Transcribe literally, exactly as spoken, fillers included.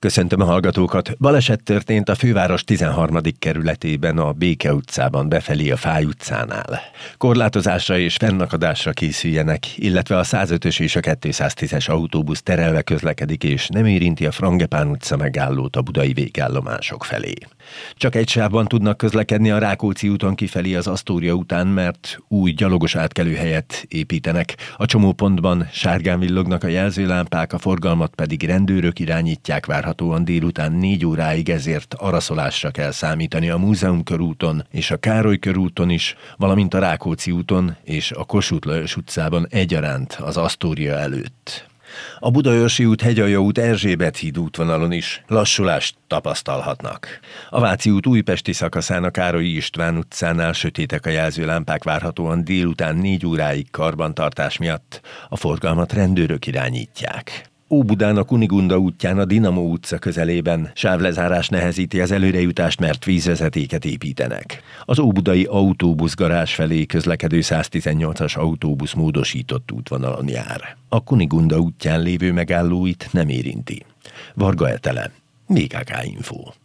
Köszöntöm a hallgatókat! Baleset történt a főváros tizenharmadik kerületében, a Béke utcában befelé a Fáy utcánál. Korlátozásra és fennakadásra készüljenek, illetve a százötös és a kétszáztízes autóbusz terelve közlekedik, és nem érinti a Frangepán utca megállót a budai végállomások felé. Csak egy sávban tudnak közlekedni a Rákóczi úton kifelé az Asztória után, mert új gyalogos átkelőhelyet építenek. A csomópontban sárgán villognak a jelzőlámpák, a forgalmat pedig rendőrök irányítják várhatóan délután négy óráig, ezért araszolásra kell számítani a Múzeum körúton és a Károly körúton is, valamint a Rákóczi úton és a Kossuth Lajos utcában egyaránt az Asztória előtt. A Budaörsi út, Hegyalja út, Erzsébet híd útvonalon is lassulást tapasztalhatnak. A Váci út újpesti szakaszán a Károlyi István utcánál sötétek a jelzőlámpák, várhatóan délután négy óráig karbantartás miatt. A forgalmat rendőrök irányítják. Óbudán a Kunigunda útján a Dinamo utca közelében sávlezárás nehezíti az előrejutást, mert vízvezetéket építenek. Az óbudai autóbuszgarázs felé közlekedő száztizennyolcas autóbusz módosított útvonalon jár. A Kunigunda útján lévő megállóit nem érinti. Varga Etele, bé ká ká Info.